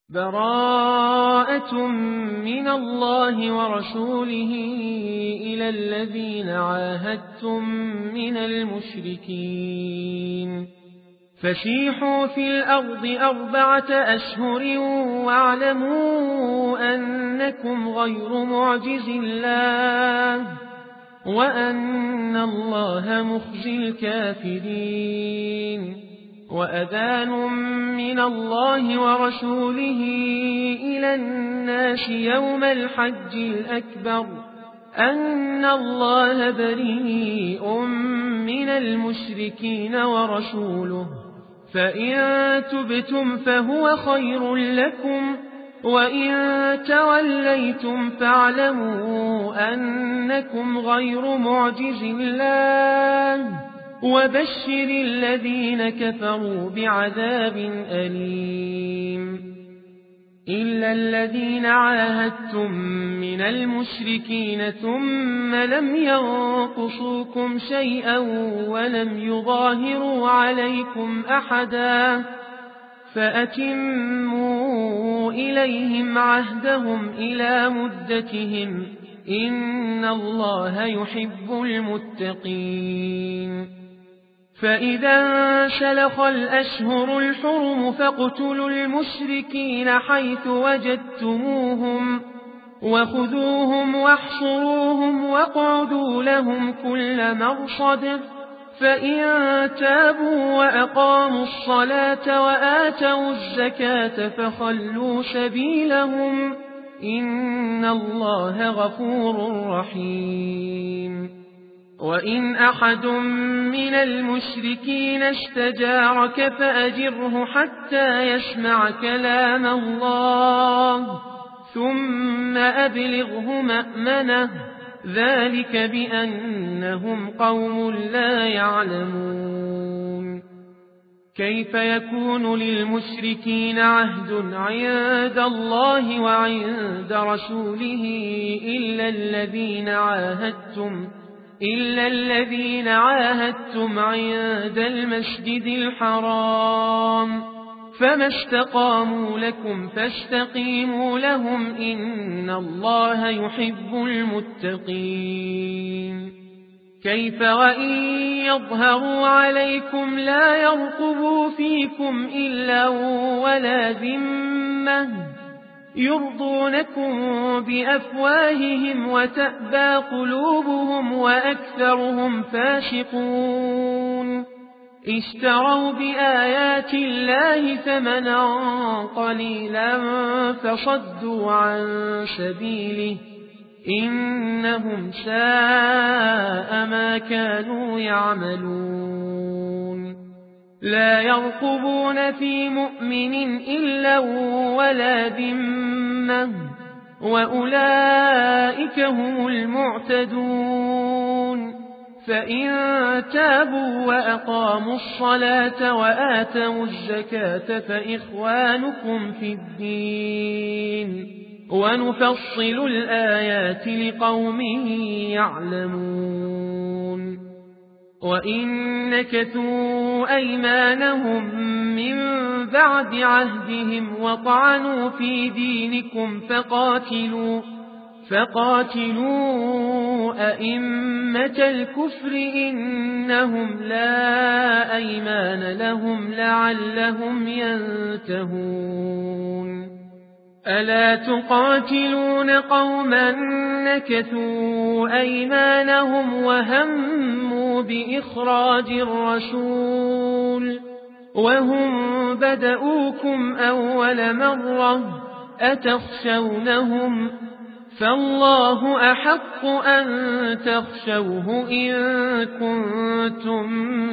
براءة من الله ورسوله إلى الذين عاهدتم من المشركين فسيحوا في الأرض 4 أشهر واعلموا أنكم غير معجز الله وأن الله مخزي الكافرين وأذان من الله ورسوله إلى الناس يوم الحج الأكبر أن الله بريء من المشركين ورسوله فإن تبتم فهو خير لكم وإن توليتم فاعلموا أنكم غير معجز الله وبشر الذين كفروا بعذاب أليم إلا الذين عاهدتم من المشركين ثم لم ينقصوكم شيئا ولم يظاهروا عليكم أحدا فأتموا إليهم عهدهم إلى مدتهم إن الله يحب المتقين فإذا انسلخ الأشهر الحرم فاقتلوا المشركين حيث وجدتموهم وخذوهم واحصروهم واقعدوا لهم كل مرصد فإن تابوا وأقاموا الصلاة وآتوا الزكاة فخلوا سبيلهم إن الله غفور رحيم وإن أحد من المشركين استجارك فأجره حتى يسمع كلام الله ثم أبلغه مأمنه ذلك بأنهم قوم لا يعلمون كيف يكون للمشركين عهد عند الله وعند رسوله إلا الذين عاهدتم عند المسجد الحرام فما استقاموا لكم فاستقيموا لهم إن الله يحب المتقين كيف وإن يظهروا عليكم لا يرقبوا فيكم إلا ولا ذمة يرضونكم بأفواههم وتأبى قلوبهم وأكثرهم فاسقون اشتروا بآيات الله ثمنا قليلا فصدوا عن سبيله إنهم ساء ما كانوا يعملون لا يرقبون في مؤمن إلا ولا ذمة وأولئك هم المعتدون فإن تابوا وأقاموا الصلاة وآتوا الزكاة فإخوانكم في الدين ونفصل الآيات لقوم يعلمون وإن نكثوا أيمانهم من بعد عهدهم وطعنوا في دينكم فقاتلوا أئمة الكفر إنهم لا أيمان لهم لعلهم ينتهون ألا تقاتلون قوما نكثوا أيمانهم وهموا بإخراج الرسول وهم بدؤوكم أول مرة أتخشونهم فالله أحق أن تخشوه إن كنتم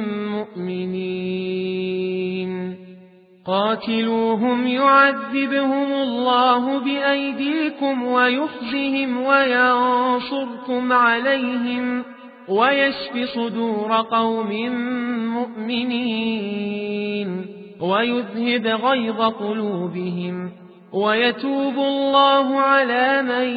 مؤمنين قاتلوهم يعذبهم الله بأيديكم ويخزهم وينصركم عليهم ويشف صدور قوم مؤمنين ويذهب غيظ قلوبهم ويتوب الله على من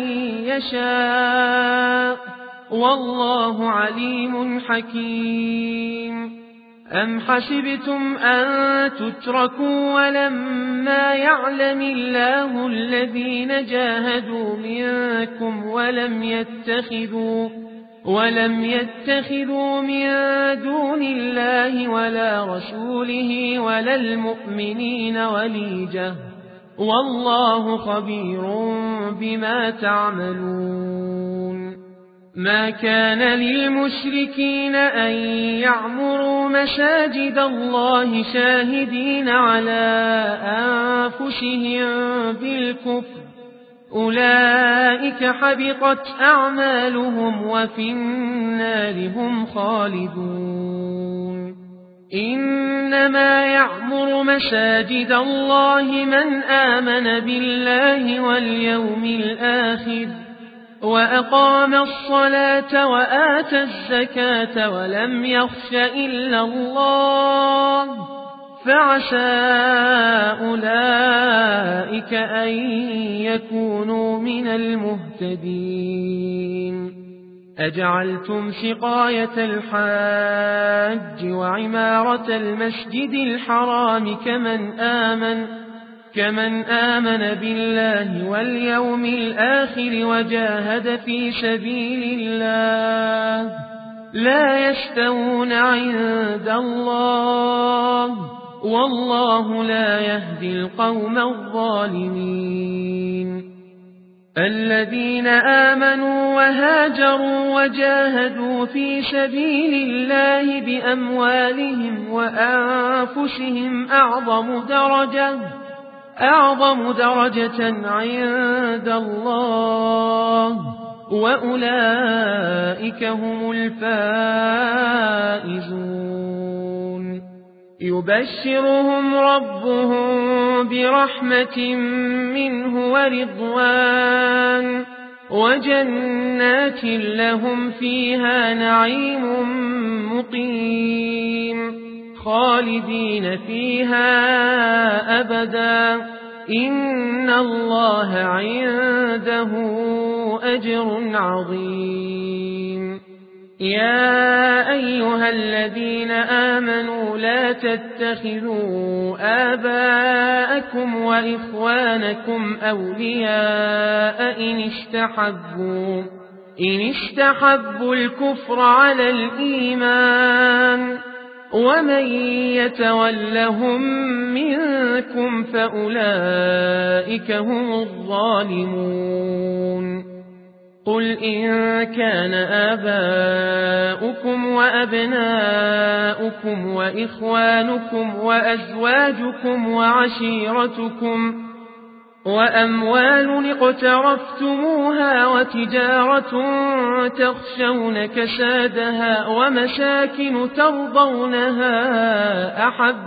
يشاء والله عليم حكيم أم حسبتم أن تتركوا ولما يعلم الله الذين جاهدوا منكم ولم يتخذوا من دون الله ولا رسوله ولا المؤمنين وليجة والله خبير بما تعملون. ما كان للمشركين أن يعمروا مساجد الله شاهدين على أنفسهم بالكفر أولئك حبطت أعمالهم وفي النار هم خالدون. إنما يعمر مساجد الله من آمن بالله واليوم الآخر وأقام الصلاة وآتى الزكاة ولم يخش إلا الله فعسى أولئك أن يكونوا من المهتدين. أجعلتم سقاية الحاج وعمارة المسجد الحرام كمن آمن بالله واليوم الآخر وجاهد في سبيل الله لا يستوون عند الله والله لا يهدي القوم الظالمين. الذين آمنوا وهاجروا وجاهدوا في سبيل الله بأموالهم وأنفسهم أعظم درجة عند الله وأولئك هم الفائزون. يبشرهم ربهم برحمة منه ورضوان وجنات لهم فيها نعيم مقيم خالدين فيها أبدا إن الله عنده أجر عظيم. يا أيها الذين آمنوا لا تتخذوا آباءكم وإخوانكم أولياء إن استحبوا الكفر على الإيمان ومن يتولهم منكم فأولئك هم الظالمون. قل إن كان آباؤكم وأبناؤكم وإخوانكم وأزواجكم وعشيرتكم وأموال اقترفتموها وتجارة تخشون كسادها ومساكن ترضونها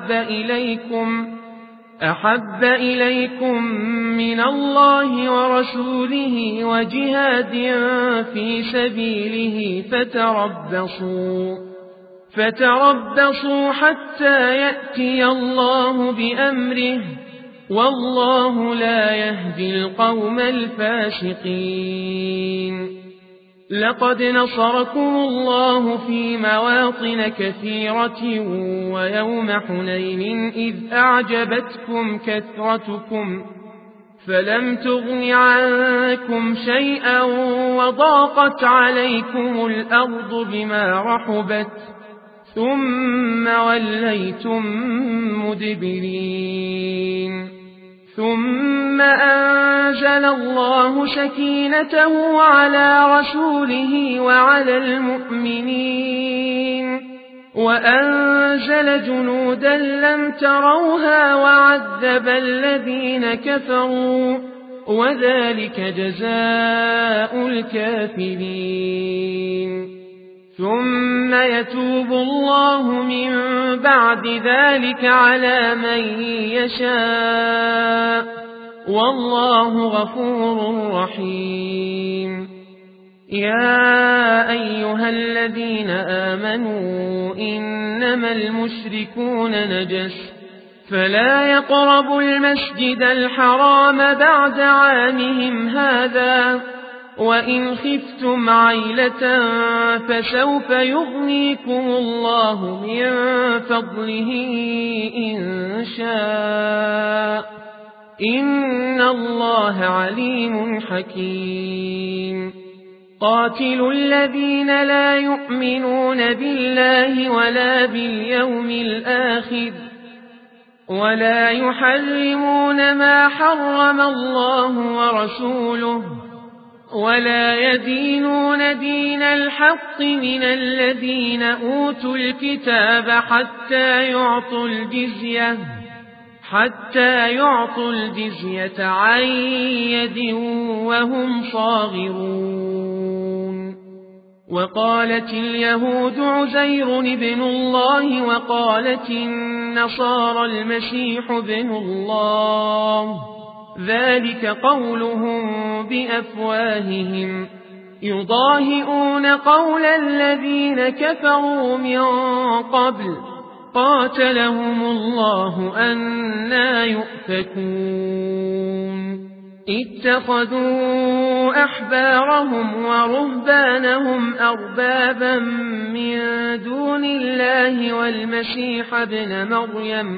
أحب إليكم من الله ورسوله وجهاد في سبيله فتربصوا حتى يأتي الله بأمره والله لا يهدي القوم الفاسقين. لقد نصركم الله في مواطن كثيرة ويوم حنين إذ أعجبتكم كثرتكم فلم تغن عنكم شيئا وضاقت عليكم الأرض بما رحبت ثم وليتم مدبرين. ثم أنزل الله سكينته على رسوله وعلى المؤمنين وأنزل جنودا لم تروها وعذب الذين كفروا وذلك جزاء الكافرين. ثم يتوب الله من بعد ذلك على من يشاء والله غفور رحيم. يا أيها الذين آمنوا إنما المشركون نجس فلا يقربوا المسجد الحرام بعد عامهم هذا وإن خفتم عيلة فسوف يغنيكم الله من فضله إن شاء إن الله عليم حكيم قاتلوا الذين لا يؤمنون بالله ولا باليوم الآخر ولا يحرمون ما حرم الله ورسوله ولا يدينون دين الحق من الذين أوتوا الكتاب حتى يعطوا الجزية عن يد وهم صاغرون وقالت اليهود عزير ابن الله وقالت النصارى المسيح ابن الله ذلك قولهم بأفواههم يضاهئون قول الذين كفروا من قبل قاتلهم الله أنى يؤفكون اتخذوا أحبارهم ورهبانهم أربابا من دون الله والمسيح ابن مريم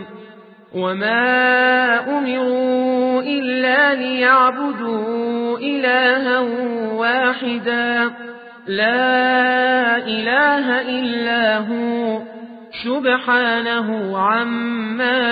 وما أمروا إلا ليعبدوا إلها واحدا لا إله إلا هو سبحانه عما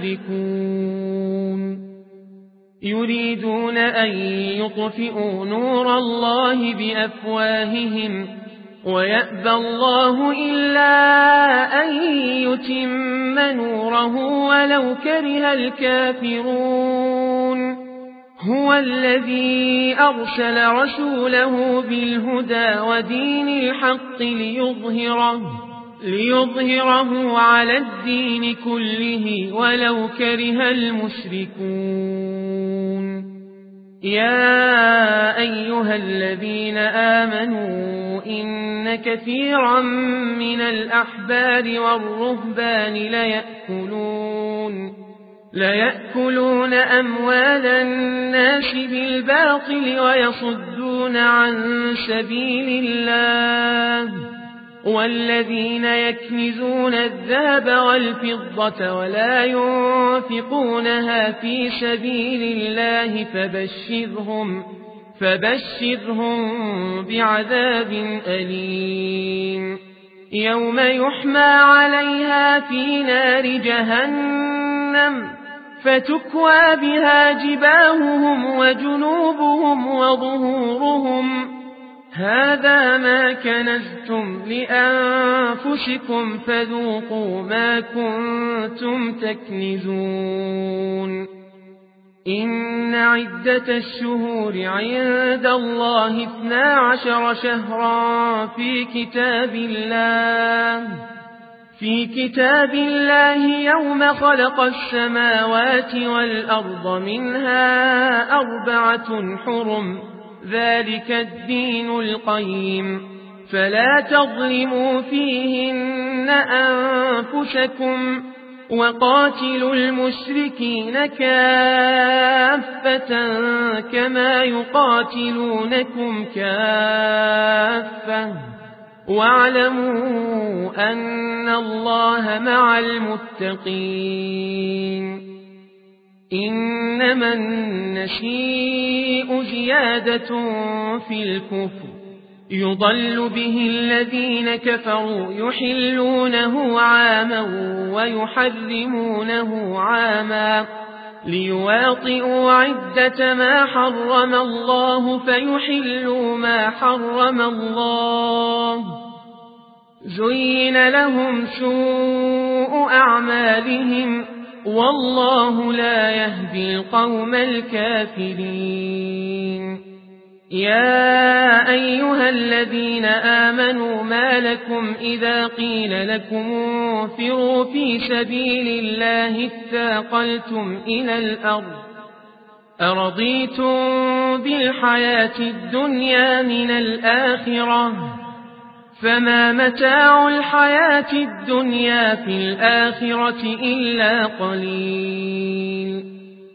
يشركون يريدون أن يطفئوا نور الله بأفواههم ويأبى الله إلا أن يتم نوره ولو كره الكافرون هو الذي أرسل رسوله بالهدى ودين الحق ليظهره على الدين كله ولو كره المشركون يا أيها الذين آمنوا إن كثيرا من الأحبار والرهبان ليأكلون أموال الناس بالباطل ويصدون عن سبيل الله والذين يكنزون الذهب والفضة ولا ينفقونها في سبيل الله فبشرهم بعذاب أليم يوم يحمى عليها في نار جهنم فتكوى بها جباههم وجنوبهم وظهورهم هذا ما كنزتم لأنفسكم فذوقوا ما كنتم تكنزون إن عدة الشهور عند الله 12 شهرا في كتاب الله يوم خلق السماوات والأرض منها 4 حرم ذلك الدين القيم فلا تظلموا فيهن أنفسكم وقاتلوا المشركين كافة كما يقاتلونكم كافة واعلموا أن الله مع المتقين إنما النسيء زيادة في الكفر يضل به الذين كفروا يحلونه عاما ويحرمونه عاما ليواطئوا عدة ما حرم الله فيحلوا ما حرم الله زين لهم سوء أعمالهم والله لا يهدي القوم الكافرين يا أيها الذين آمنوا ما لكم إذا قيل لكم انفروا في سبيل الله اثاقلتم إلى الأرض أرضيتم بالحياة الدنيا من الآخرة فما متاع الحياة الدنيا في الآخرة إلا قليل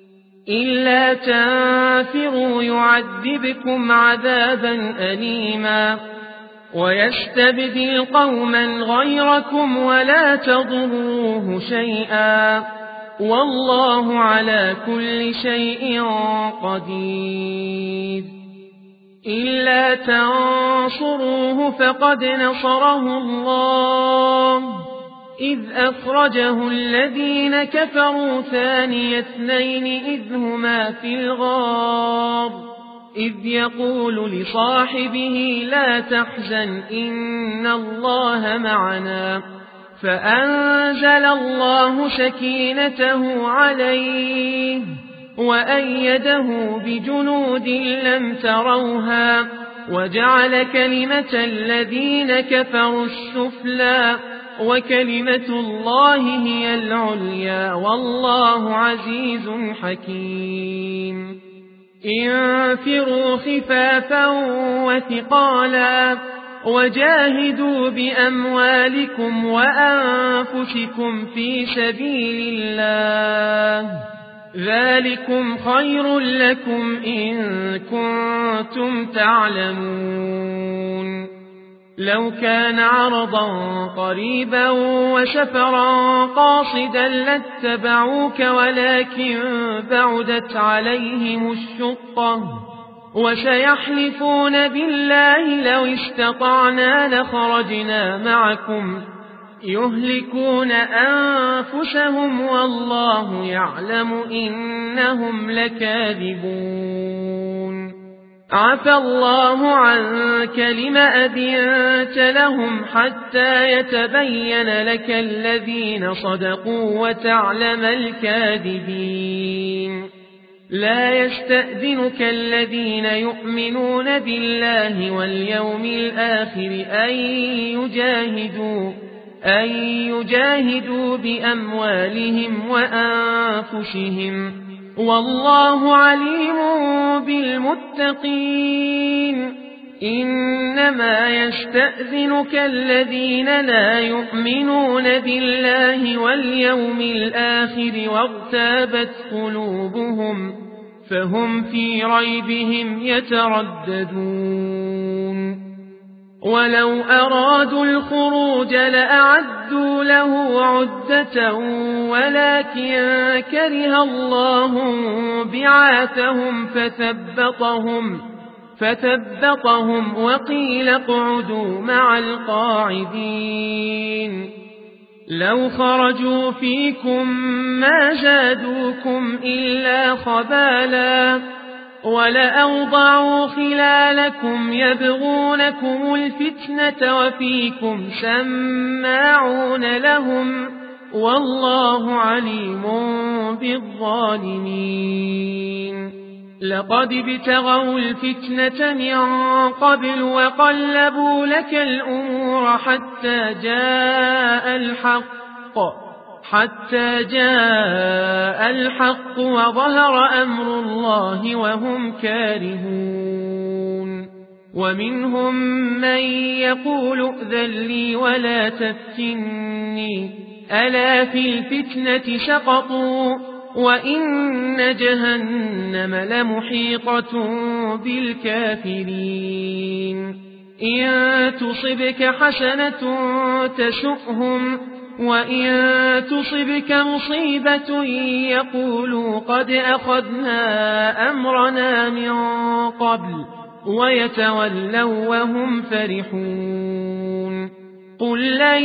إلا تنفروا يعذبكم عذابا أليما ويستبدل قوما غيركم ولا تضروه شيئا والله على كل شيء قدير. إلا تنصروه فقد نصره الله إذ أخرجه الذين كفروا ثاني اثنين إذ هما في الغار إذ يقول لصاحبه لا تحزن إن الله معنا فأنزل الله سكينته عليه وأيده بجنود لم تروها وجعل كلمة الذين كفروا السفلى وكلمة الله هي العليا والله عزيز حكيم. انفروا خفافا وثقالا وجاهدوا بأموالكم وأنفسكم في سبيل الله ذلكم خير لكم إن كنتم تعلمون. لو كان عرضا قريبا وسفرا قاصدا لاتبعوك ولكن بعدت عليهم الشقة وسيحلفون بالله لو استطعنا لخرجنا معكم يهلكون أنفسهم والله يعلم إنهم لكاذبون. عفى الله عنك لم أذنت لهم حتى يتبين لك الذين صدقوا وتعلم الكاذبين. لا يستأذنك الذين يؤمنون بالله واليوم الآخر أن يجاهدوا بأموالهم وأنفسهم والله عليم بالمتقين. إنما يستأذنك الذين لا يؤمنون بالله واليوم الآخر وارتابت قلوبهم فهم في ريبهم يترددون. ولو أرادوا الخروج لأعدوا له عدة ولكن كره الله بعاثهم فثبطهم وقيل اقعدوا مع القاعدين. لو خرجوا فيكم ما زادوكم إلا خبالا ولأوضعوا خلالكم يبغونكم الفتنة وفيكم سماعون لهم والله عليم بالظالمين. لقد ابتغوا الفتنة من قبل وقلبوا لك الأمور حتى جاء الحق وظهر أمر الله وهم كارهون. ومنهم من يقول ائذن لي ولا تفتني ألا في الفتنة سقطوا وإن جهنم لمحيطة بالكافرين. إن تصبك حسنة تسؤهم وإن تصبك مصيبة يقولوا قد أخذنا أمرنا من قبل ويتولوا وهم فرحون. قل لن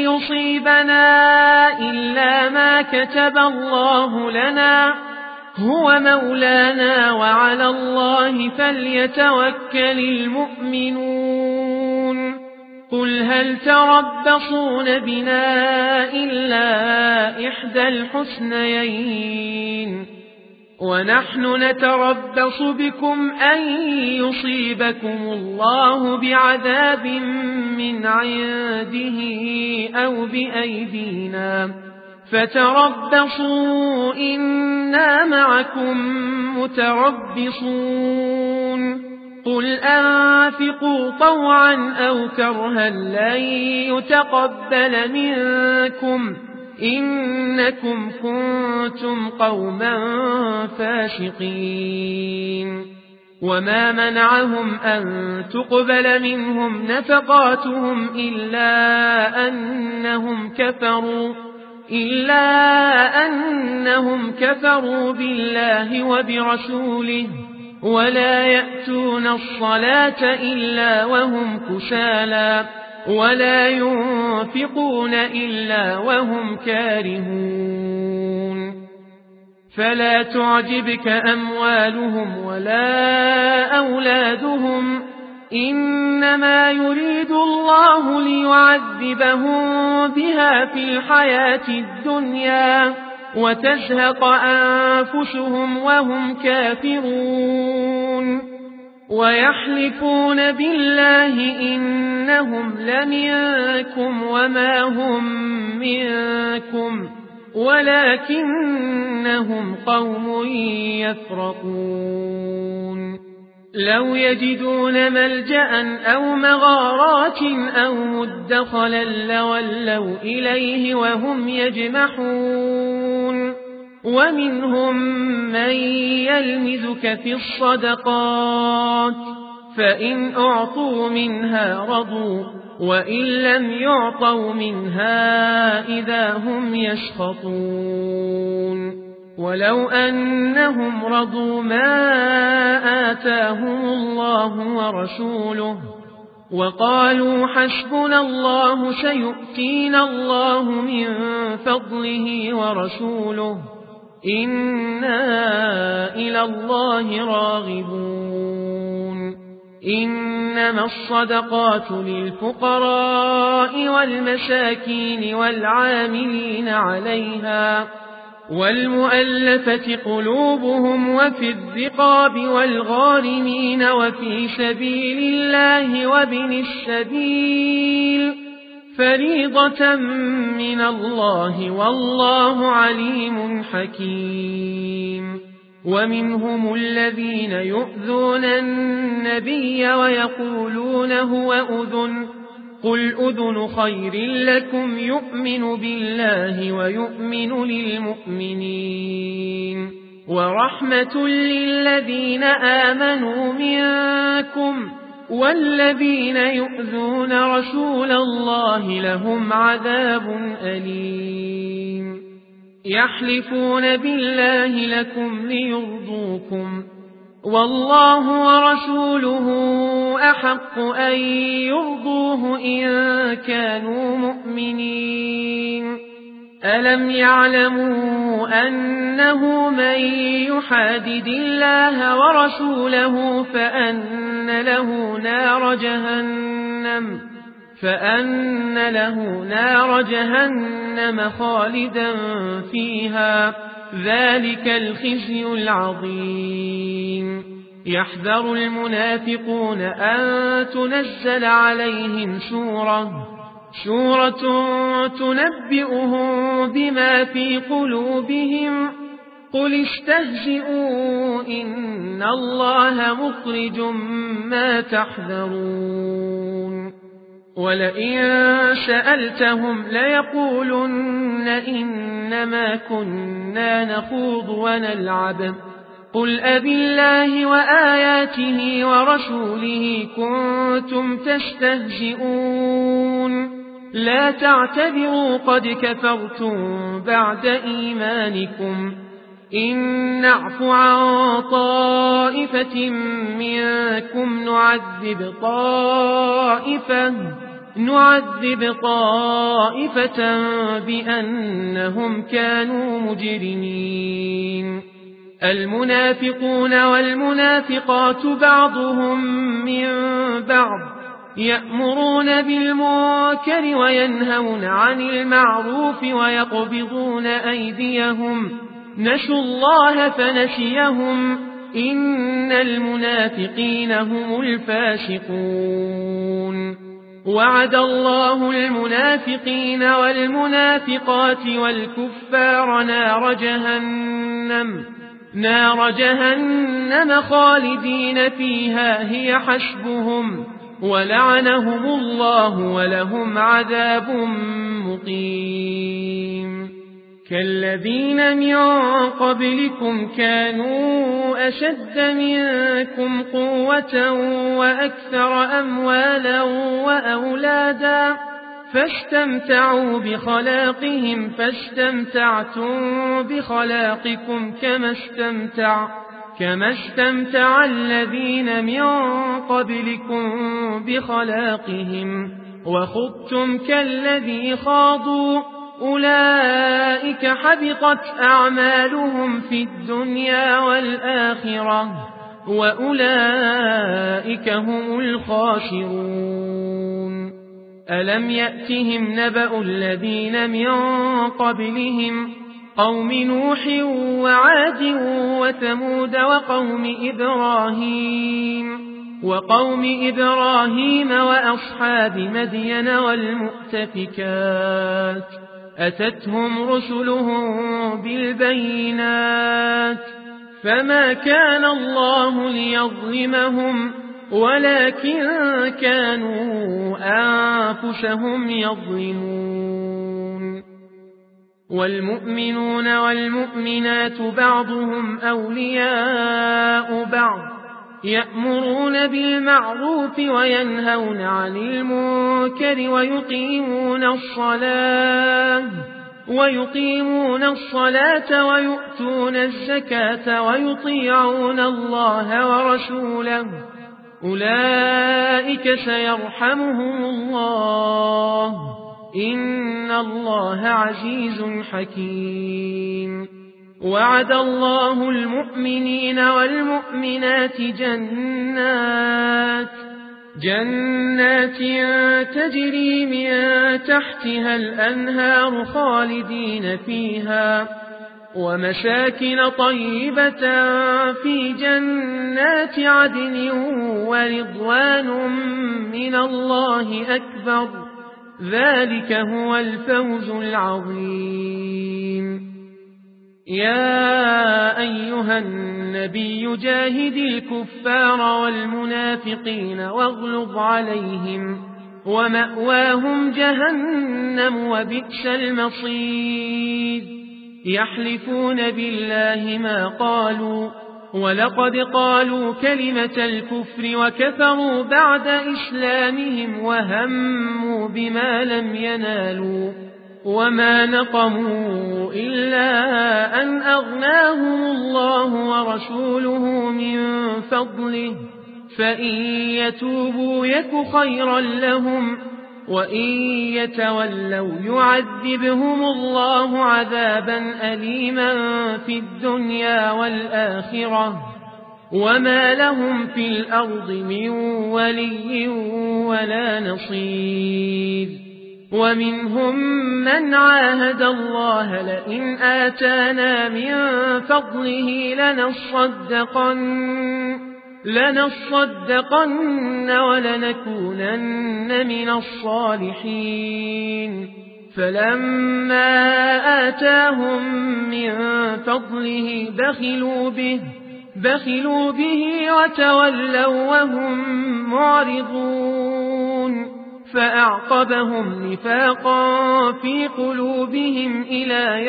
يصيبنا إلا ما كتب الله لنا هو مولانا وعلى الله فليتوكل المؤمنون. قل هل تربصون بنا إلا إحدى الحسنيين ونحن نتربص بكم أن يصيبكم الله بعذاب من عنده أو بأيدينا فتربصوا إنا معكم متربصون. قل أنفقوا طوعا أو كرها لن يتقبل منكم إنكم كنتم قوما فاسقين وما منعهم أن تقبل منهم نفقاتهم إلا أنهم كفروا بالله وبرسوله ولا يأتون الصلاة إلا وهم كسالى ولا ينفقون إلا وهم كارهون فلا تعجبك أموالهم ولا أولادهم إنما يريد الله ليعذبهم بها في الحياة الدنيا وتزهق أنفسهم وهم كافرون ويحلفون بالله إنهم لمنكم وما هم منكم ولكنهم قوم يفرقون لو يجدون ملجأ أو مغارات أو مدخلا لولوا إليه وهم يجمحون ومنهم من يلمزك في الصدقات فإن أعطوا منها رضوا وإن لم يعطوا منها إذا هم يسخطون ولو أنهم رضوا ما آتاهم الله ورسوله وقالوا حسبنا الله سيؤتينا الله من فضله ورسوله إنا إلى الله راغبون إنما الصدقات للفقراء والمساكين والعاملين عليها والمؤلفة قلوبهم وفي الرقاب والغارمين وفي سبيل الله وابن السبيل فريضة من الله والله عليم حكيم ومنهم الذين يؤذون النبي ويقولون هو أذن قل أذن خير لكم يؤمن بالله ويؤمن للمؤمنين ورحمة للذين آمنوا منكم والذين يؤذون رسول الله لهم عذاب أليم يحلفون بالله لكم ليرضوكم والله ورسوله أحق أن يرضوه إن كانوا مؤمنين ألم يعلموا أنه من يحادد الله ورسوله فأن له نار جهنم خالدا فيها ذلك الخزي العظيم يحذر المنافقون أن تنزل عليهم سورة تنبئهم بما في قلوبهم قل استهزئوا إن الله مخرج ما تحذرون ولئن سألتهم ليقولن إنما كنا نخوض ونلعب قل أبالله وآياته ورسوله كنتم تستهزئون لا تعتذروا قد كفرتم بعد إيمانكم إن نعف عن طائفة منكم نعذب طائفة بأنهم كانوا مجرمين المنافقون والمنافقات بعضهم من بعض يأمرون بالمنكر وينهون عن المعروف ويقبضون أيديهم نسوا الله فنسيهم إن المنافقين هم الفاسقون وعد الله المنافقين والمنافقات والكفار نار جهنم خالدين فيها هي حسبهم ولعنهم الله ولهم عذاب مقيم كالذين من قبلكم كانوا أشد منكم قوة وأكثر أموالا وأولادا فاستمتعوا بخلاقهم فاستمتعتم بخلاقكم كما استمتع الذين من قبلكم بخلاقهم وخضتم كالذي خاضوا أولئك حبطت أعمالهم في الدنيا والآخرة وأولئك هم الخاسرون. ألم يأتهم نبأ الذين من قبلهم قوم نوح وعاد وثمود وقوم إبراهيم وأصحاب مدين والمؤتفكات أتتهم رسلهم بالبينات فما كان الله ليظلمهم ولكن كانوا أنفسهم يظلمون. والمؤمنون والمؤمنات بعضهم أولياء بعض يأمرون بالمعروف وينهون عن المنكر ويقيمون الصلاة ويؤتون الزكاة ويطيعون الله ورسوله أولئك سيرحمهم الله إن الله عزيز حكيم. وعد الله المؤمنين والمؤمنات جنات تجري من تحتها الأنهار خالدين فيها ومساكن طيبة في جنات عدن ورضوان من الله أكبر ذلك هو الفوز العظيم. يا أيها النبي جاهد الكفار والمنافقين واغلظ عليهم ومأواهم جهنم وبئس المصير. يحلفون بالله ما قالوا ولقد قالوا كلمة الكفر وكفروا بعد إسلامهم وهموا بما لم ينالوا وما نقموا إلا أن أغناهم الله ورسوله من فضله فإن يتوبوا يك خيرا لهم وإن يتولوا يعذبهم الله عذابا أليما في الدنيا والآخرة وما لهم في الأرض من ولي ولا نصير. ومنهم من عاهد الله لئن آتانا من فضله لنصدقن ولنكونن من الصالحين فلما آتاهم من فضله بخلوا به وتولوا وهم معرضون فأعقبهم نفاقا في قلوبهم إلى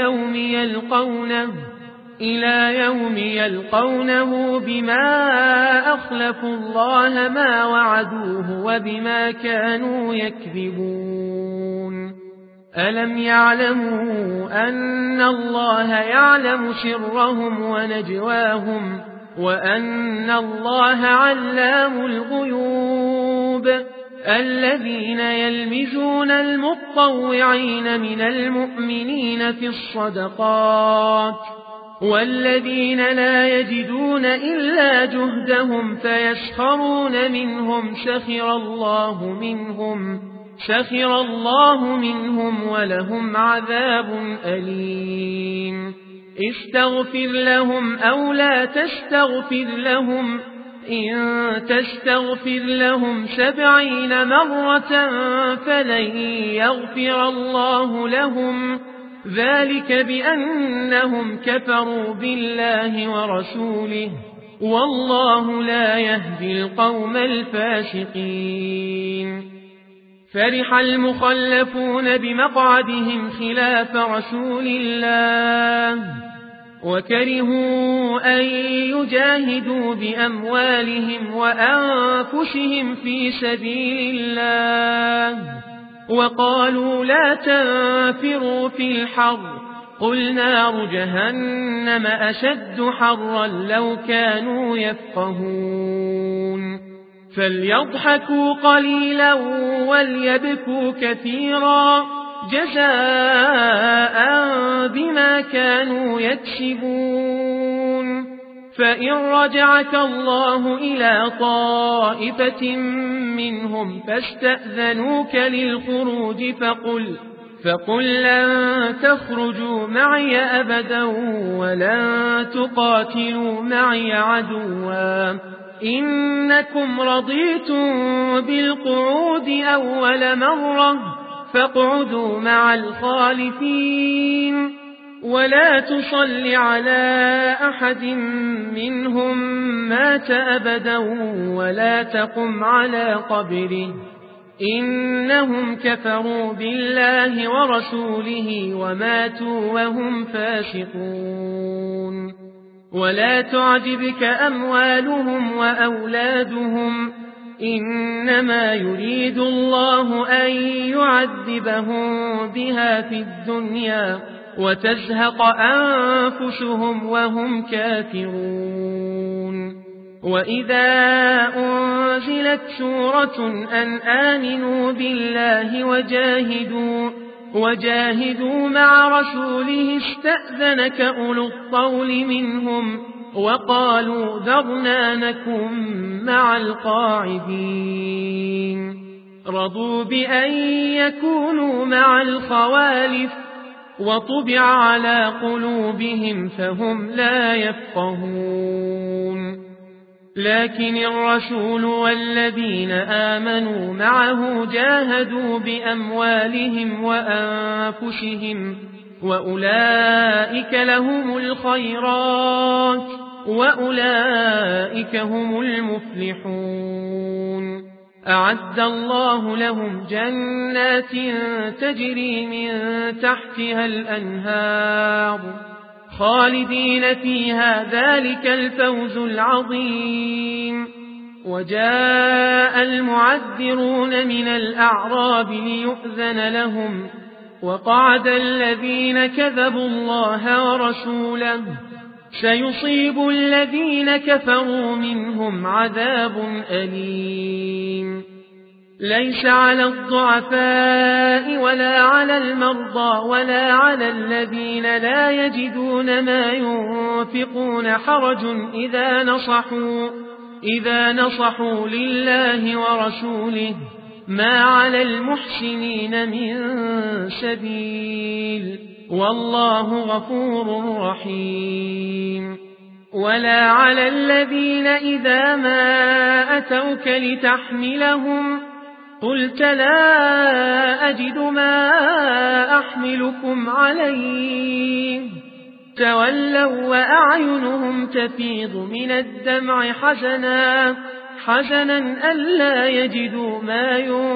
يوم يلقونه بما أخلفوا الله ما وعدوه وبما كانوا يكذبون. ألم يعلموا أن الله يعلم سرهم ونجواهم وأن الله علام الغيوب. الذين يلمزون المطوعين من المؤمنين في الصدقات والذين لا يجدون إلا جهدهم فيسخرون منهم سخر الله منهم ولهم عذاب أليم. استغفر لهم أو لا تستغفر لهم إن تستغفر لهم 70 مرة فلن يغفر الله لهم ذلك بأنهم كفروا بالله ورسوله والله لا يهدي القوم الفاسقين. فرح المخلفون بمقعدهم خلاف رسول الله وكرهوا أن يجاهدوا بأموالهم وأنفسهم في سبيل الله وقالوا لا تنفروا في الحر قل نار جهنم أشد حرا لو كانوا يفقهون فليضحكوا قليلا وليبكوا كثيرا جزاء بما كانوا يكسبون فإن رجعك الله إلى طائفة منهم فاستأذنوك للخروج فقل لن تخرجوا معي أبدا ولن تقاتلوا معي عدوا إنكم رضيتم بالقعود أول مرة فاقعدوا مع الخالفين ولا تصل على أحد منهم مات أبدا ولا تقم على قبره إنهم كفروا بالله ورسوله وماتوا وهم فاسقون ولا تعجبك أموالهم وأولادهم إنما يريد الله أن يعذبهم بها في الدنيا وتزهق أنفسهم وهم كافرون وإذا أنزلت سورة أن آمنوا بالله وجاهدوا مع رسوله استأذنك أولو الطول منهم وقالوا ذرنا نكن مع القاعدين رضوا بأن يكونوا مع الخوالف وطبع على قلوبهم فهم لا يفقهون لكن الرسول والذين آمنوا معه جاهدوا بأموالهم وأنفسهم وأولئك لهم الخيرات وأولئك هم المفلحون أعد الله لهم جنات تجري من تحتها الأنهار خالدين فيها ذلك الفوز العظيم وجاء المعذرون من الأعراب ليؤذن لهم وقعد الذين كذبوا الله ورسوله سيصيب الذين كفروا منهم عذاب أليم ليس على الضعفاء ولا على المرضى ولا على الذين لا يجدون ما ينفقون حرج إذا نصحوا لله ورسوله ما على المحسنين من سبيل والله غفور رحيم ولا على الذين إذا ما أتوك لتحملهم قلت لا أجد ما أحملكم عليه تولوا وأعينهم تفيض من الدمع حزنا ألا يجدوا ما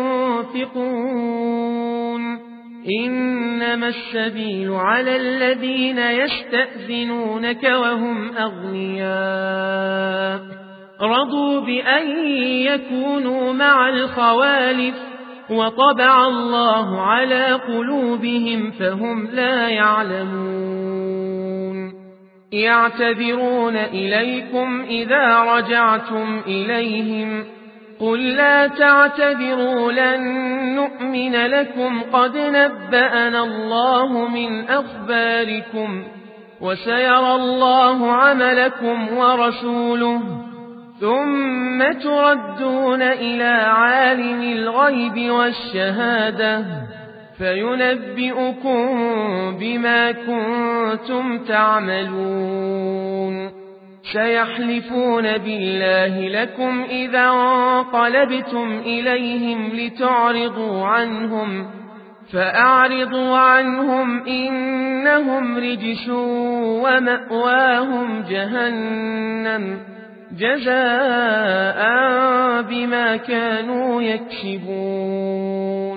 ينفقون إنما السبيل على الذين يستأذنونك وهم أغنياء رضوا بأن يكونوا مع الخوالف وطبع الله على قلوبهم فهم لا يعلمون يعتذرون إليكم إذا رجعتم إليهم قل لا تعتذروا لن نؤمن لكم قد نبأنا الله من أخباركم وسيرى الله عملكم ورسوله ثم تردون إلى عالم الغيب والشهادة فينبئكم بما كنتم تعملون سيحلفون بالله لكم إذا انقلبتم إليهم لتعرضوا عنهم فأعرضوا عنهم إنهم رجس ومأواهم جهنم جزاء بما كانوا يكسبون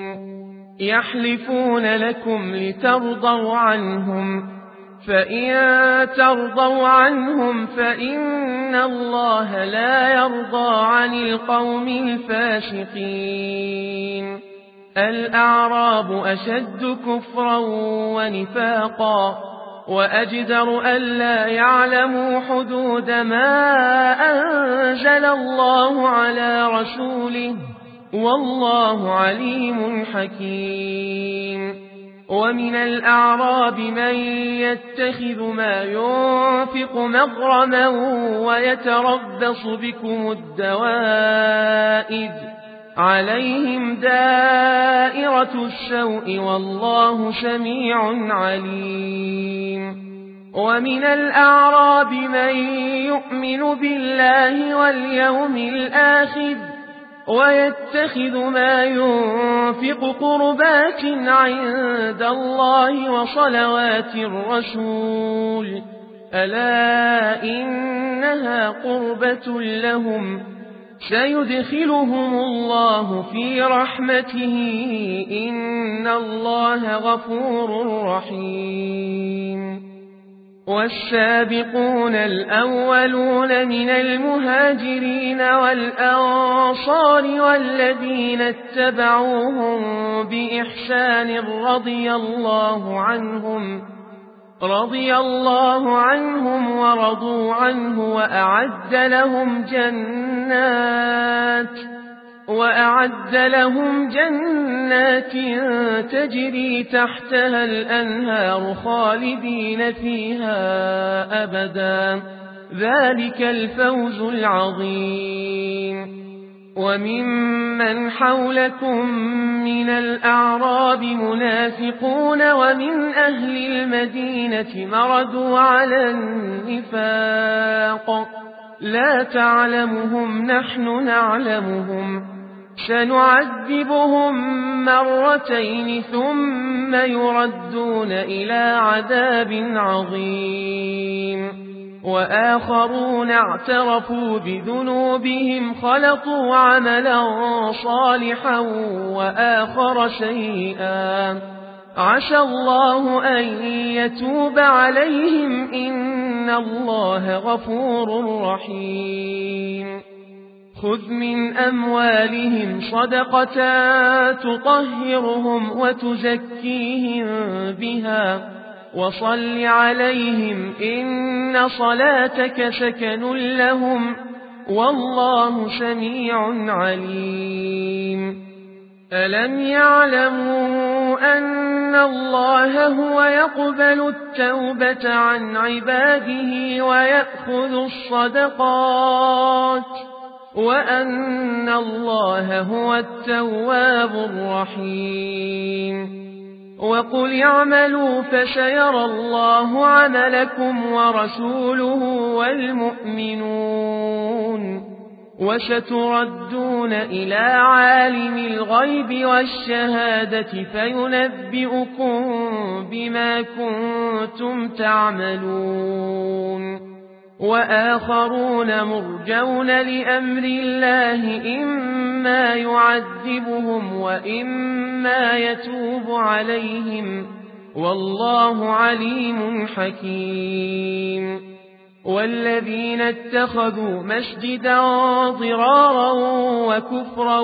يحلفون لكم لترضوا عنهم، فإن ترضوا عنهم فإن الله لا يرضى عن القوم الفاسقين. الأعراب أشد كفرا ونفاقا وأجدر ألا يعلموا حدود ما أنزل الله على رسوله، والله عليم حكيم. ومن الأعراب من يتخذ ما ينفق مغرما ويتربص بكم الدوائر، عليهم دائرة السوء والله سميع عليم. ومن الأعراب من يؤمن بالله واليوم الآخر ويتخذ ما ينفق قربات عند الله وصلوات الرسول، ألا إنها قربة لهم، سيدخلهم الله في رحمته، إن الله غفور رحيم. والسابقون الأولون من المهاجرين والأنصار والذين اتبعوهم بإحسان رضي الله عنهم ورضوا عنه وأعد لهم جنات تجري تحتها الأنهار خالدين فيها أبدا، ذلك الفوز العظيم. وممن حولكم من الأعراب منافقون ومن أهل المدينة مردوا على النفاق، لا تعلمهم نحن نعلمهم، سنعذبهم مرتين ثم يردون إلى عذاب عظيم. وآخرون اعترفوا بذنوبهم خلطوا عملا صالحا وآخر سيئا، عسى الله أن يتوب عليهم، إن الله غفور رحيم. خذ من أموالهم صدقة تطهرهم وتزكيهم بها وصل عليهم، إن صلاتك سكن لهم، والله سميع عليم. ألم يعلموا أن الله هو يقبل التوبة عن عباده ويأخذ الصدقات، وأن الله هو التواب الرحيم. وقل اعملوا فسيرى الله عملكم ورسوله والمؤمنون، وستردون إلى عالم الغيب والشهادة فينبئكم بما كنتم تعملون. وآخرون مرجون لأمر الله، إما يعذبهم وإما يتوب عليهم، والله عليم حكيم. والذين اتخذوا مسجدا ضرارا وكفرا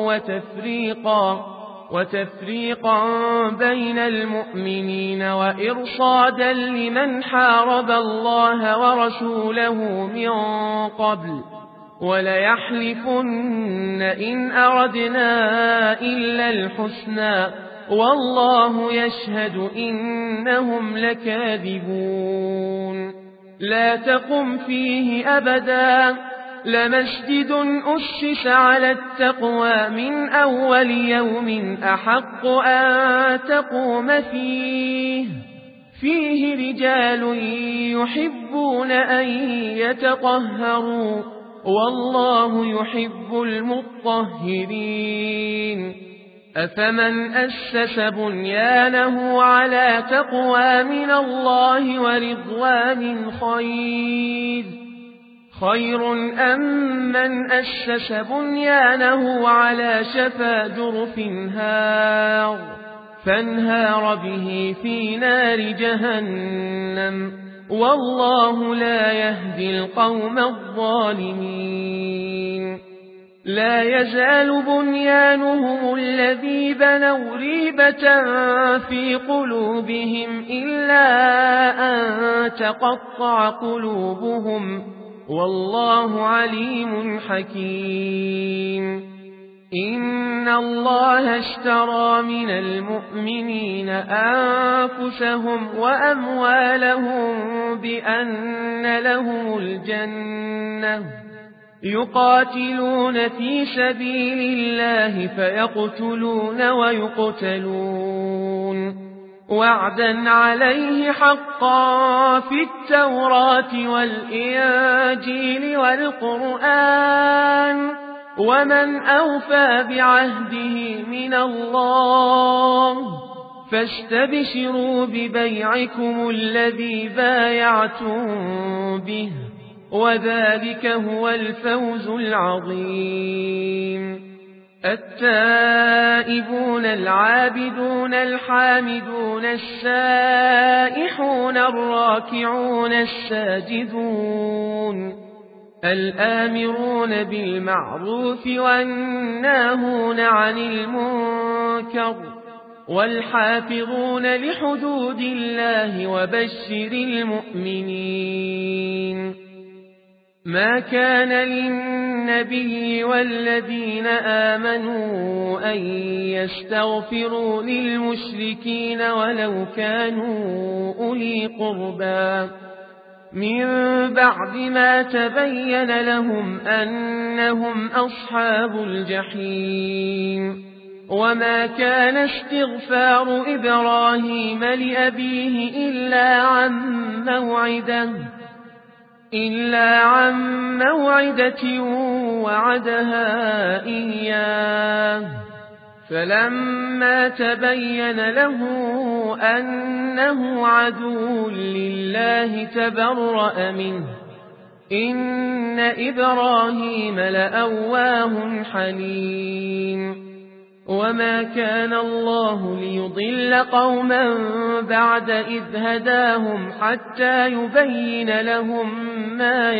وتفريقا بين المؤمنين وإرصادا لمن حارب الله ورسوله من قبل، وليحلفن إن أردنا إلا الحسنى، والله يشهد إنهم لكاذبون. لا تقم فيه أبدا، لمسجد أسس على التقوى من أول يوم أحق أن تقوم فيه رجال يحبون أن يتطهروا، والله يحب المطهرين. أفمن أسس بنيانه على تقوى من الله ورضوان خير أم من أسس بنيانه على شفا جرف هار فانهار به في نار جهنم والله لا يهدي القوم الظالمين لا يزال بنيانهم الذي بنوا ريبة في قلوبهم إلا أن تقطع قلوبهم والله عليم حكيم إن الله اشترى من المؤمنين أنفسهم وأموالهم بأن لهم الجنة يقاتلون في سبيل الله فيقتلون ويقتلون وعدا عليه حقا في التوراة والإنجيل والقرآن ومن أوفى بعهده من الله فاستبشروا ببيعكم الذي بايعتم به وذلك هو الفوز العظيم التائبون العابدون الحامدون السائحون الراكعون الساجدون الآمرون بالمعروف والناهون عن المنكر والحافظون لحدود الله وبشر المؤمنين ما كان للنبي والذين آمنوا أن يستغفروا للمشركين ولو كانوا أولي قربى من بعد ما تبين لهم أنهم أصحاب الجحيم وما كان استغفار إبراهيم لأبيه إلا عن موعدة وعدها إياه فلما تبين له أنه عدو لله تبرأ منه إن إبراهيم لأواه حليم وما كان الله ليضل قوما بعد إذ هداهم حتى يبين لهم ما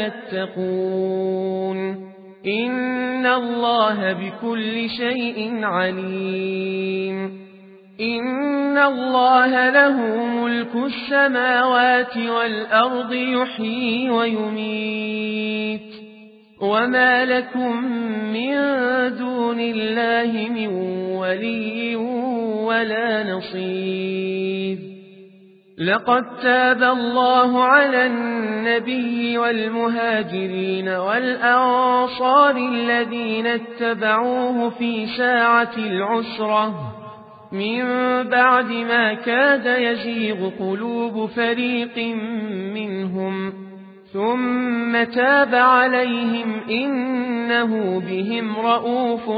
يتقون إن الله بكل شيء عليم إن الله له ملك السماوات والأرض يحيي ويميت وما لكم من دون الله من ولي ولا نصير لقد تاب الله على النبي والمهاجرين والأنصار الذين اتبعوه في ساعة العسرة من بعد ما كاد يزيغ قلوب فريق منهم ثم تاب عليهم إنه بهم رءوف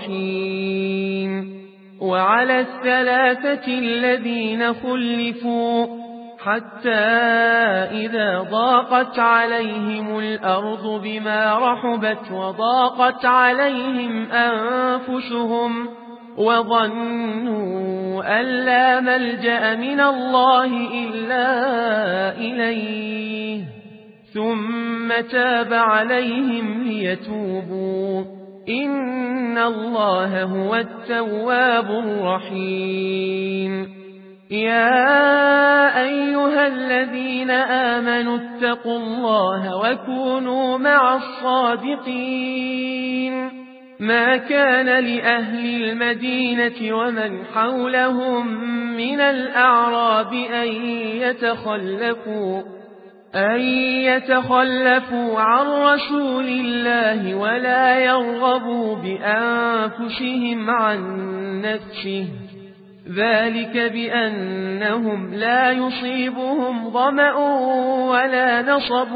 رحيم وعلى الثلاثة الذين خلفوا حتى إذا ضاقت عليهم الأرض بما رحبت وضاقت عليهم أنفسهم وظنوا أن لا ملجأ من الله إلا إليه ثم تاب عليهم ليتوبوا إن الله هو التواب الرحيم يا أيها الذين آمنوا اتقوا الله وكونوا مع الصادقين ما كان لأهل المدينة ومن حولهم من الأعراب أن يتخلفوا عن رسول الله ولا يرغبوا بأنفسهم عن نفسه ذلك بأنهم لا يصيبهم ظمأ ولا نصب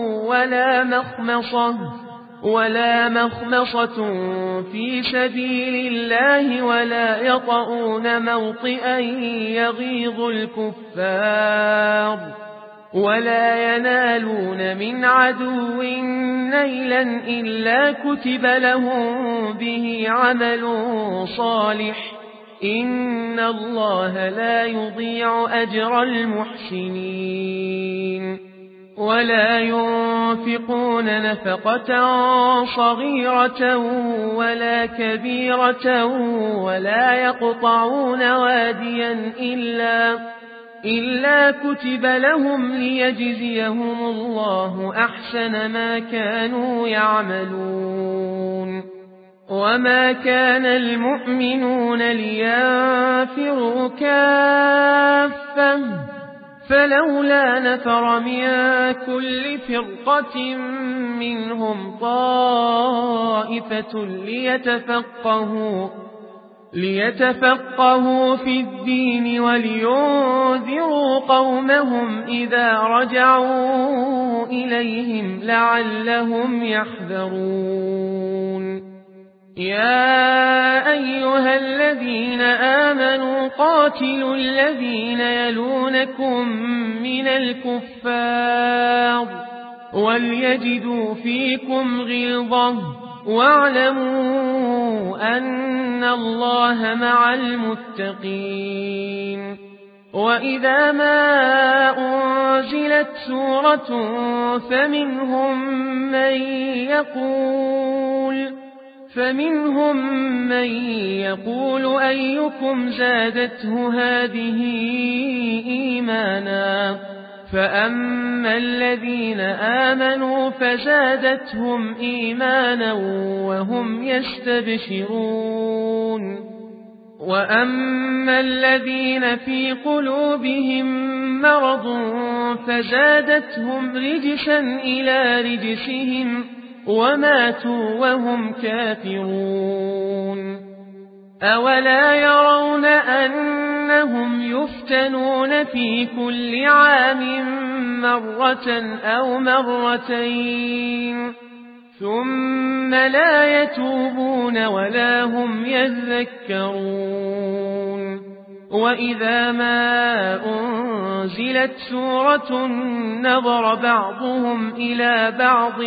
ولا مخمصة في سبيل الله ولا يطؤون موطئا يغيظ الكفار ولا ينالون من عدو نيلا إلا كتب لهم به عمل صالح إن الله لا يضيع أجر المحسنين ولا ينفقون نفقة صغيرة ولا كبيرة ولا يقطعون واديا إلا كتب لهم ليجزيهم الله أحسن ما كانوا يعملون وما كان المؤمنون لينفروا كافة فلولا نفر من كل فرقة منهم طائفة ليتفقهوا في الدين ولينذروا قومهم إذا رجعوا إليهم لعلهم يحذرون يا أيها الذين آمنوا قاتلوا الذين يلونكم من الكفار وليجدوا فيكم غلظة واعلموا أن الله مع المتقين وإذا ما أنزلت سورة فمنهم من يقول أيكم زادته هذه إيمانا فأما الذين آمنوا فزادتهم إيمانا وهم يستبشرون وأما الذين في قلوبهم مرض فزادتهم رجسا إلى رجسهم وماتوا وهم كافرون أولا يرون أنهم يفتنون في كل عام مرة أو مرتين ثم لا يتوبون ولا هم يذكرون وإذا ما أنزلت سورة نظر بعضهم إلى بعض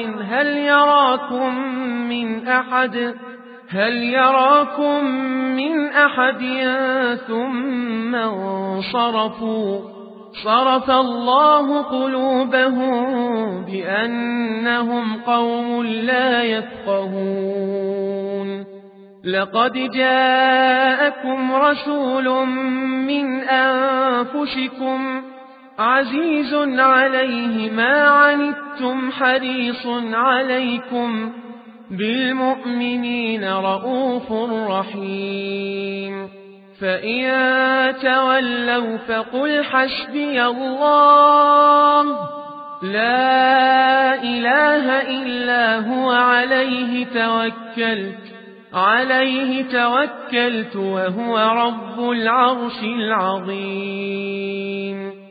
هل يراكم من أحد ثم انصرفوا صرف الله قلوبهم بأنهم قوم لا يفقهون لقد جاءكم رسول من أنفسكم عزيز عليه ما عنتم حريص عليكم بالمؤمنين رؤوف رحيم فإن تولوا فقل حسبي الله لا إله إلا هو عليه توكلت وهو رب العرش العظيم